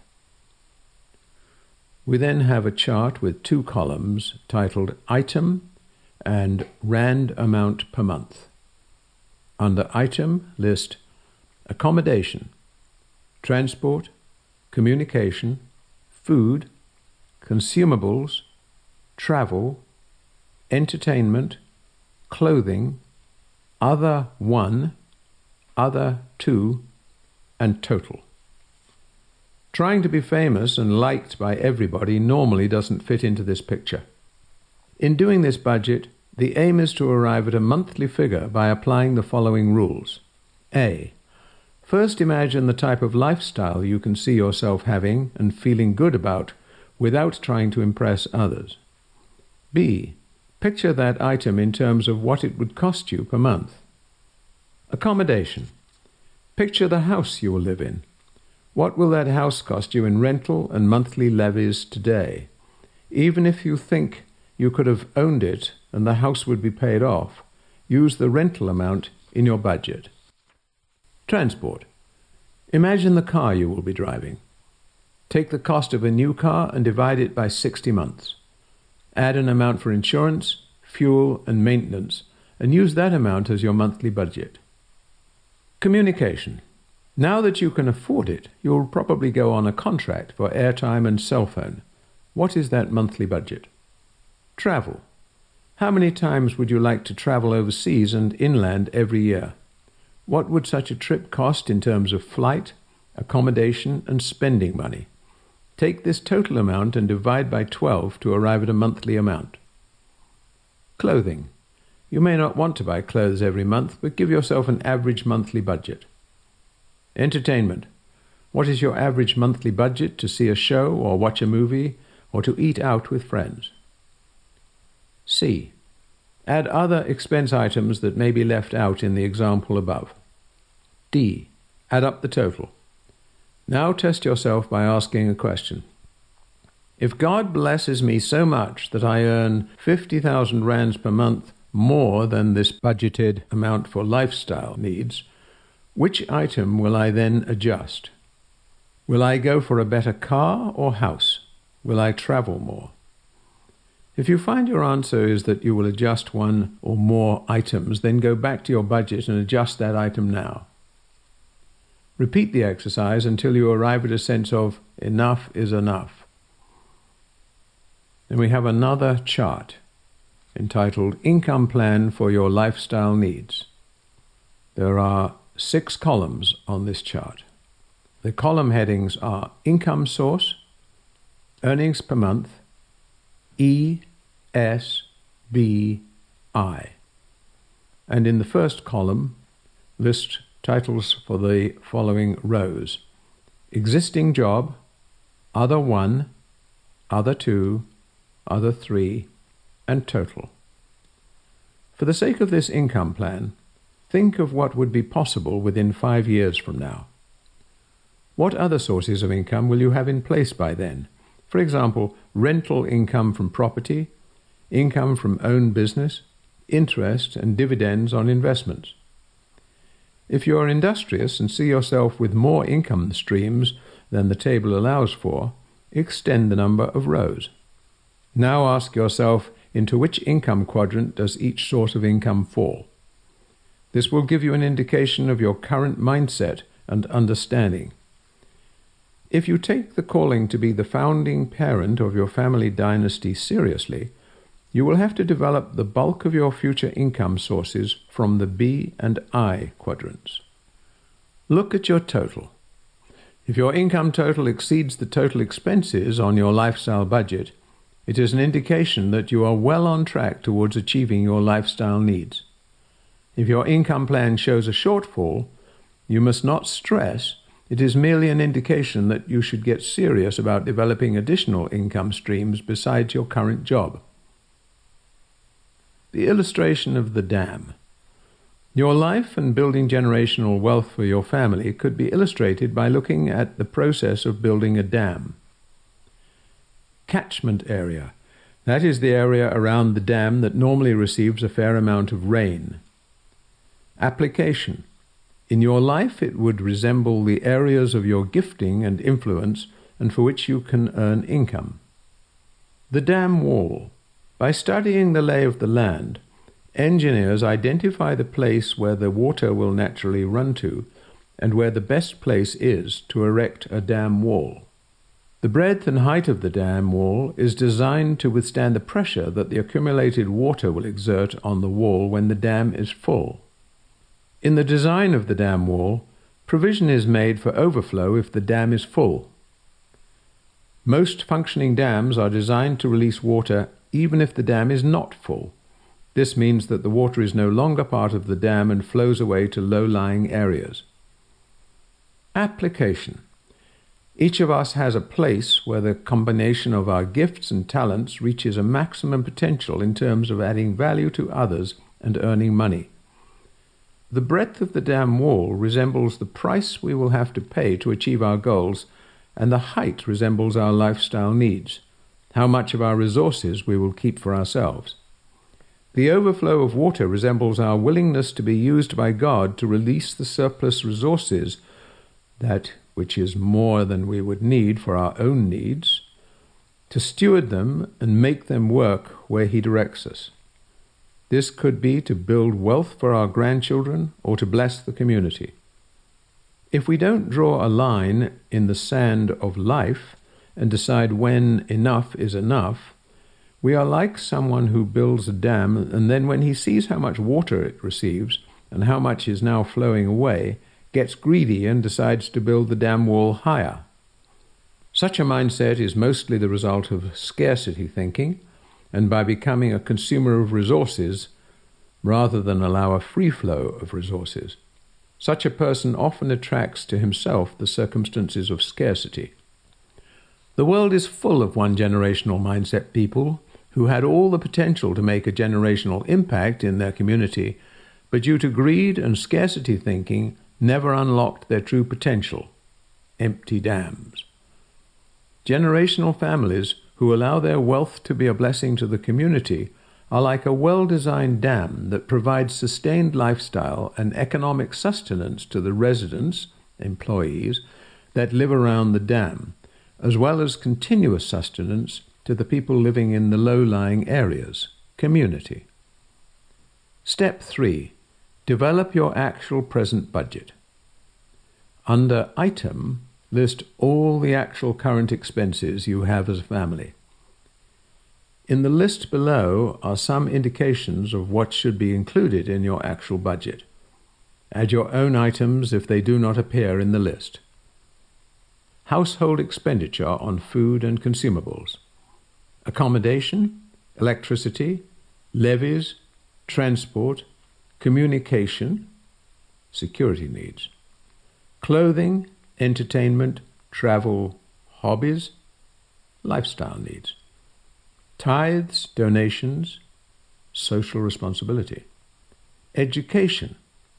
We then have a chart with 2 columns titled Item and Rand Amount per Month. Under Item, list accommodation, transport, communication, food, consumables, travel, entertainment, clothing, other 1, other 2, and total. Trying to be famous and liked by everybody normally doesn't fit into this picture. In doing this budget, the aim is to arrive at a monthly figure by applying the following rules. A. First, imagine the type of lifestyle you can see yourself having and feeling good about without trying to impress others. B. Picture that item in terms of what it would cost you per month. Accommodation. Picture the house you will live in. What will that house cost you in rental and monthly levies today? Even if you think you could have owned it and the house would be paid off, use the rental amount in your budget. Transport. Imagine the car you will be driving. Take the cost of a new car and divide it by 60 months. Add an amount for insurance, fuel, and maintenance, and use that amount as your monthly budget. Communication. Now that you can afford it, you'll probably go on a contract for airtime and cell phone. What is that monthly budget? Travel. How many times would you like to travel overseas and inland every year? What would such a trip cost in terms of flight, accommodation, and spending money? Take this total amount and divide by 12 to arrive at a monthly amount. Clothing. You may not want to buy clothes every month, but give yourself an average monthly budget. Entertainment. What is your average monthly budget to see a show or watch a movie or to eat out with friends? C. Add other expense items that may be left out in the example above. D. Add up the total. Now test yourself by asking a question. If God blesses me so much that I earn 50,000 rands per month more than this budgeted amount for lifestyle needs, which item will I then adjust? Will I go for a better car or house? Will I travel more? If you find your answer is that you will adjust one or more items, then go back to your budget and adjust that item now. Repeat the exercise until you arrive at a sense of enough is enough. Then we have another chart entitled Income Plan for Your Lifestyle Needs. There are 6 columns on this chart. The column headings are Income Source, Earnings per Month, E, S, B, I. And in the first column, list titles for the following rows: Existing Job, Other 1, Other 2, Other 3, and Total. For the sake of this income plan, think of what would be possible within 5 years from now. What other sources of income will you have in place by then? For example, rental income from property, income from own business, interest and dividends on investments. If you are industrious and see yourself with more income streams than the table allows for, extend the number of rows. Now ask yourself, into which income quadrant does each source of income fall? This will give you an indication of your current mindset and understanding. If you take the calling to be the founding parent of your family dynasty seriously, you will have to develop the bulk of your future income sources from the B and I quadrants. Look at your total. If your income total exceeds the total expenses on your lifestyle budget, it is an indication that you are well on track towards achieving your lifestyle needs. If your income plan shows a shortfall, you must not stress. It is merely an indication that you should get serious about developing additional income streams besides your current job. The illustration of the dam. Your life and building generational wealth for your family could be illustrated by looking at the process of building a dam. Catchment area. That is the area around the dam that normally receives a fair amount of rain. Application. In your life, it would resemble the areas of your gifting and influence and for which you can earn income. The dam wall. By studying the lay of the land, engineers identify the place where the water will naturally run to and where the best place is to erect a dam wall. The breadth and height of the dam wall is designed to withstand the pressure that the accumulated water will exert on the wall when the dam is full. In the design of the dam wall, provision is made for overflow if the dam is full. Most functioning dams are designed to release water even if the dam is not full. This means that the water is no longer part of the dam and flows away to low-lying areas. Application. Each of us has a place where the combination of our gifts and talents reaches a maximum potential in terms of adding value to others and earning money. The breadth of the dam wall resembles the price we will have to pay to achieve our goals, and the height resembles our lifestyle needs, how much of our resources we will keep for ourselves. The overflow of water resembles our willingness to be used by God to release the surplus resources, that which is more than we would need for our own needs, to steward them and make them work where He directs us. This could be to build wealth for our grandchildren or to bless the community. If we don't draw a line in the sand of life and decide when enough is enough, we are like someone who builds a dam and then when he sees how much water it receives, and how much is now flowing away, gets greedy and decides to build the dam wall higher. Such a mindset is mostly the result of scarcity thinking, and by becoming a consumer of resources rather than allow a free flow of resources. Such a person often attracts to himself the circumstances of scarcity. The world is full of one-generational mindset people who had all the potential to make a generational impact in their community, but due to greed and scarcity thinking, never unlocked their true potential. Empty dams. Generational families who allow their wealth to be a blessing to the community are like a well-designed dam that provides sustained lifestyle and economic sustenance to the residents, employees, that live around the dam, as well as continuous sustenance to the people living in the low-lying areas, community. Step 3. Develop your actual present budget. Under Item, list all the actual current expenses you have as a family. In the list below are some indications of what should be included in your actual budget. Add your own items if they do not appear in the list. Household expenditure on food and consumables. Accommodation, electricity, levies, transport, communication, security needs. Clothing, entertainment, travel, hobbies, lifestyle needs. Tithes, donations, social responsibility. Education,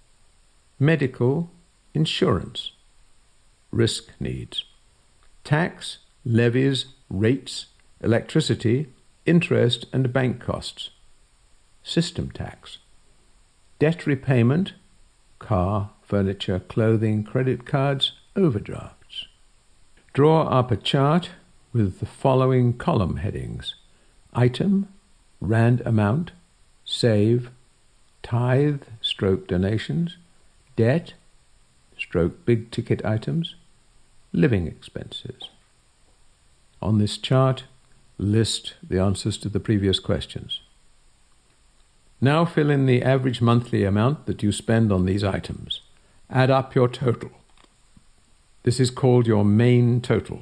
medical, insurance, risk needs. Tax, levies, rates, electricity, interest and bank costs. System tax. Debt repayment, car, furniture, clothing, credit cards, overdrafts. Draw up a chart with the following column headings: item, rand amount, save, tithe, donations, debt, big ticket items, living expenses. On this chart, list the answers to the previous questions. Now fill in the average monthly amount that you spend on these items. Add up your total. This is called your main total.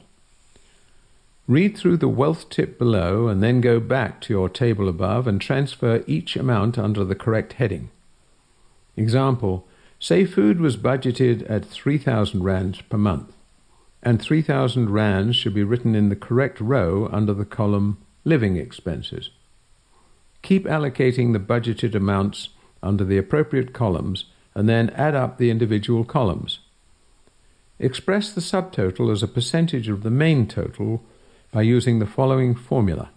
Read through the wealth tip below and then go back to your table above and transfer each amount under the correct heading. Example, say food was budgeted at 3,000 rands per month, and 3,000 rands should be written in the correct row under the column living expenses. Keep allocating the budgeted amounts under the appropriate columns and then add up the individual columns. Express the subtotal as a percentage of the main total by using the following formula.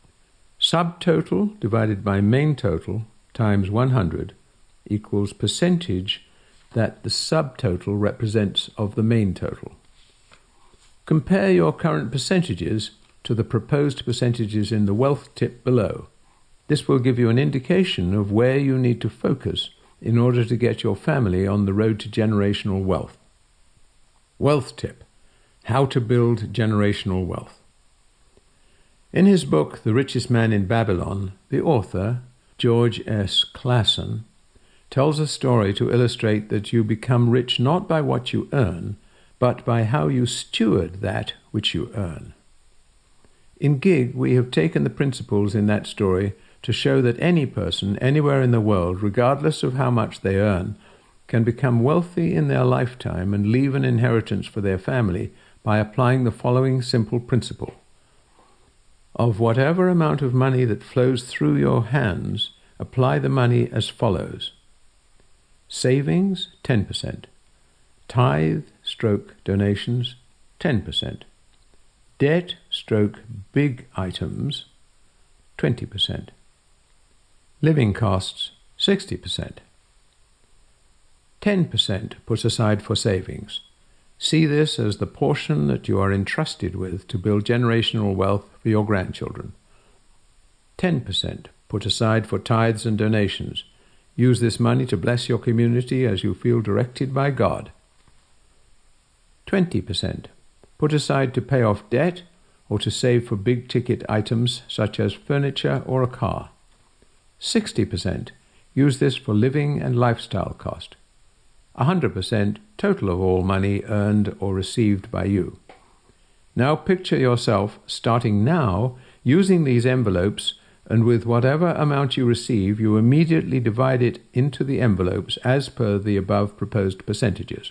Subtotal divided by main total times 100 equals percentage that the subtotal represents of the main total. Compare your current percentages to the proposed percentages in the wealth tip below. This will give you an indication of where you need to focus in order to get your family on the road to generational wealth. Wealth tip: how to build generational wealth. In his book, The Richest Man in Babylon, the author, George S. Clason, tells a story to illustrate that you become rich not by what you earn, but by how you steward that which you earn. In GIG, we have taken the principles in that story to show that any person, anywhere in the world, regardless of how much they earn, can become wealthy in their lifetime and leave an inheritance for their family by applying the following simple principle. Of whatever amount of money that flows through your hands, apply the money as follows. Savings, 10%. Tithe, donations, 10%. Debt, big items, 20%. Living costs, 60%. 10% put aside for savings. See this as the portion that you are entrusted with to build generational wealth for your grandchildren. 10% put aside for tithes and donations. Use this money to bless your community as you feel directed by God. 20% put aside to pay off debt or to save for big-ticket items such as furniture or a car. 60% use this for living and lifestyle cost. 100% total of all money earned or received by you. Now picture yourself starting now using these envelopes, and with whatever amount you receive, you immediately divide it into the envelopes as per the above proposed percentages.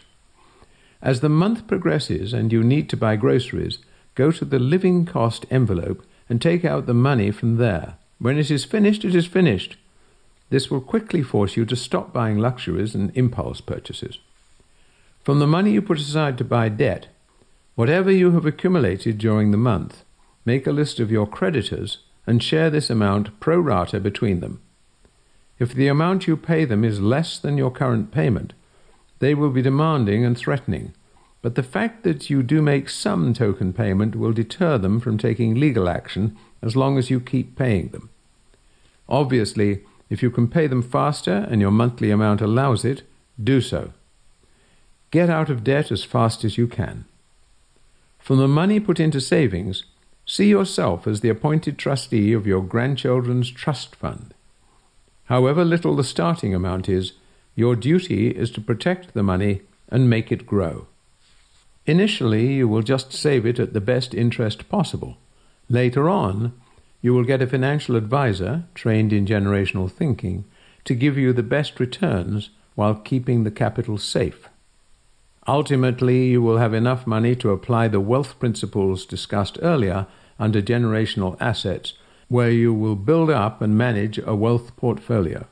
As the month progresses and you need to buy groceries, go to the living cost envelope and take out the money from there. When it is finished, it is finished. This will quickly force you to stop buying luxuries and impulse purchases. From the money you put aside to buy debt, whatever you have accumulated during the month, make a list of your creditors and share this amount pro rata between them. If the amount you pay them is less than your current payment, they will be demanding and threatening, but the fact that you do make some token payment will deter them from taking legal action as long as you keep paying them. Obviously, if you can pay them faster and your monthly amount allows it, do so. Get out of debt as fast as you can. From the money put into savings, see yourself as the appointed trustee of your grandchildren's trust fund. However little the starting amount is, your duty is to protect the money and make it grow. Initially, you will just save it at the best interest possible. Later on, you will get a financial advisor, trained in generational thinking, to give you the best returns while keeping the capital safe. Ultimately, you will have enough money to apply the wealth principles discussed earlier under generational assets, where you will build up and manage a wealth portfolio.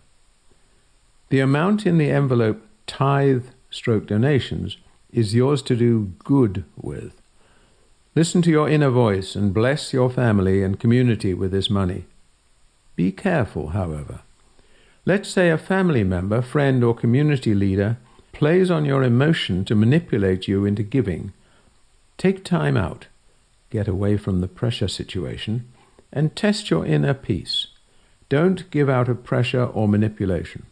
The amount in the envelope tithe/donations is yours to do good with. Listen to your inner voice and bless your family and community with this money. Be careful, however. Let's say a family member, friend, or community leader plays on your emotion to manipulate you into giving. Take time out, get away from the pressure situation, and test your inner peace. Don't give out of pressure or manipulation.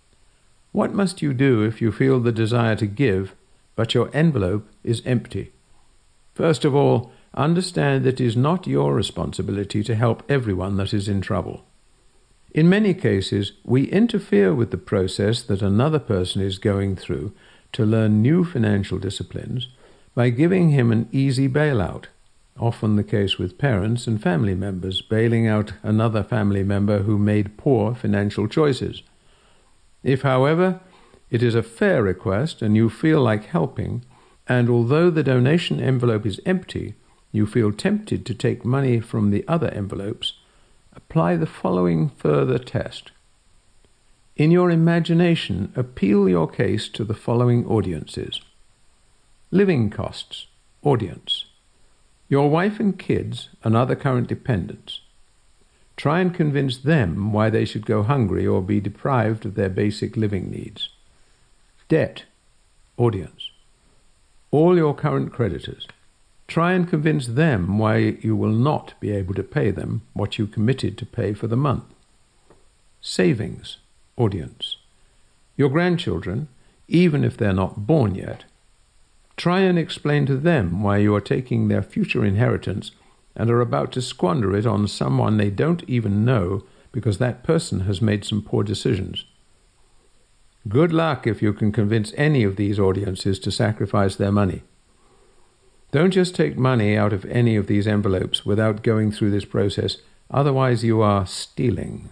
What must you do if you feel the desire to give, but your envelope is empty? First of all, understand that it is not your responsibility to help everyone that is in trouble. In many cases, we interfere with the process that another person is going through to learn new financial disciplines by giving him an easy bailout, often the case with parents and family members bailing out another family member who made poor financial choices. If, however, it is a fair request and you feel like helping, and although the donation envelope is empty, you feel tempted to take money from the other envelopes, apply the following further test. In your imagination, appeal your case to the following audiences. Living costs, audience. Your wife and kids and other current dependents. Try and convince them why they should go hungry or be deprived of their basic living needs. Debt, audience. All your current creditors. Try and convince them why you will not be able to pay them what you committed to pay for the month. Savings, audience. Your grandchildren, even if they're not born yet. Try and explain to them why you are taking their future inheritance and are about to squander it on someone they don't even know because that person has made some poor decisions. Good luck if you can convince any of these audiences to sacrifice their money. Don't just take money out of any of these envelopes without going through this process, otherwise you are stealing.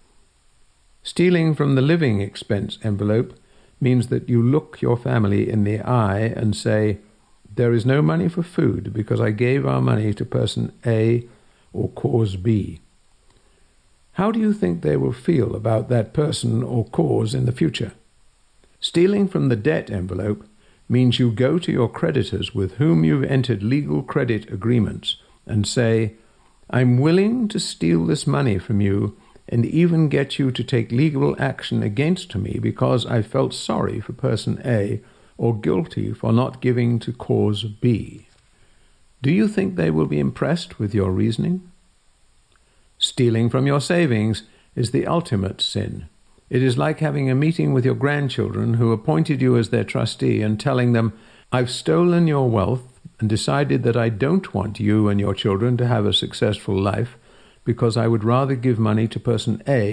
Stealing from the living expense envelope means that you look your family in the eye and say, "There is no money for food because I gave our money to person A or cause B." How do you think they will feel about that person or cause in the future? Stealing from the debt envelope means you go to your creditors with whom you've entered legal credit agreements and say, "I'm willing to steal this money from you and even get you to take legal action against me because I felt sorry for person A or guilty for not giving to cause B." Do you think they will be impressed with your reasoning? Stealing from your savings is the ultimate sin. It is like having a meeting with your grandchildren who appointed you as their trustee and telling them, "I've stolen your wealth and decided that I don't want you and your children to have a successful life because I would rather give money to person A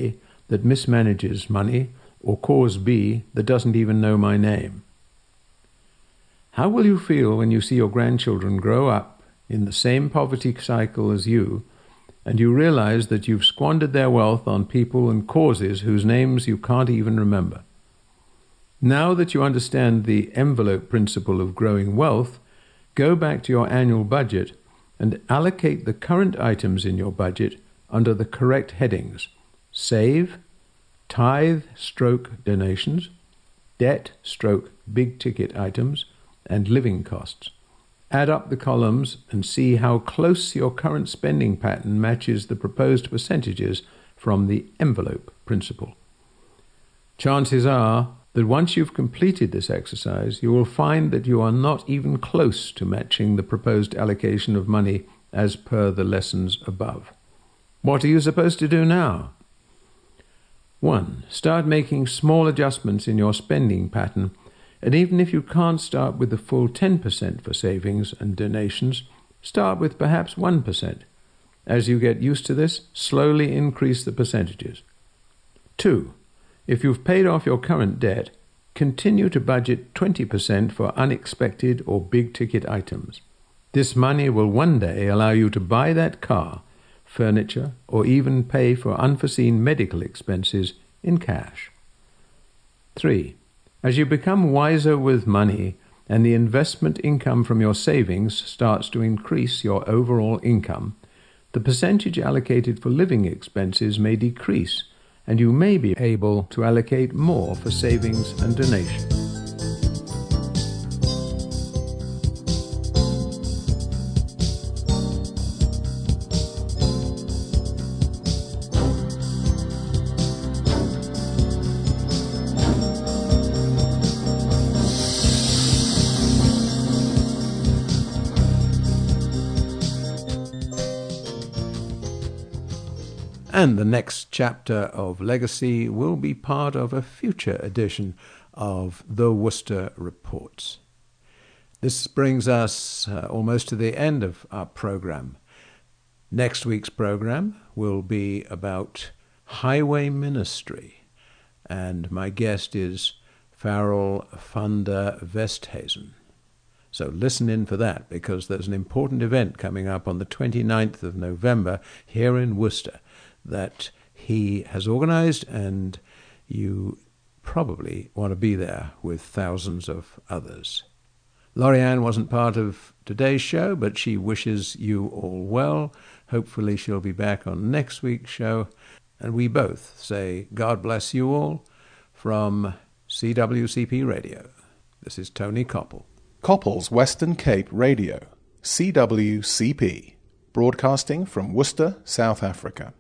that mismanages money, or cause B that doesn't even know my name? How will you feel when you see your grandchildren grow up in the same poverty cycle as you, and you realize that you've squandered their wealth on people and causes whose names you can't even remember? Now that you understand the envelope principle of growing wealth, go back to your annual budget and allocate the current items in your budget under the correct headings: save, tithe/donations, debt/big-ticket items, and living costs. Add up the columns and see how close your current spending pattern matches the proposed percentages from the envelope principle. Chances are that once you've completed this exercise, you will find that you are not even close to matching the proposed allocation of money as per the lessons above. What are you supposed to do now? 1. Start making small adjustments in your spending pattern, and even if you can't start with the full 10% for savings and donations, start with perhaps 1%. As you get used to this, slowly increase the percentages. 2. If you've paid off your current debt, continue to budget 20% for unexpected or big-ticket items. This money will one day allow you to buy that car, furniture, or even pay for unforeseen medical expenses in cash. 3. As you become wiser with money and the investment income from your savings starts to increase your overall income, the percentage allocated for living expenses may decrease, and you may be able to allocate more for savings and donations. And the next chapter of Legacy will be part of a future edition of the Worcester Reports. This brings us almost to the end of our program. Next week's program will be about highway ministry, and my guest is Farrell van der Westhuizen. So listen in for that, because there's an important event coming up on the 29th of November here in Worcester that he has organized, and you probably want to be there with thousands of others. Lorianne wasn't part of today's show, but she wishes you all well. Hopefully she'll be back on next week's show. And we both say God bless you all from CWCP Radio. This is Tony Koppel.
Koppel's Western Cape Radio, CWCP, broadcasting from Worcester, South Africa.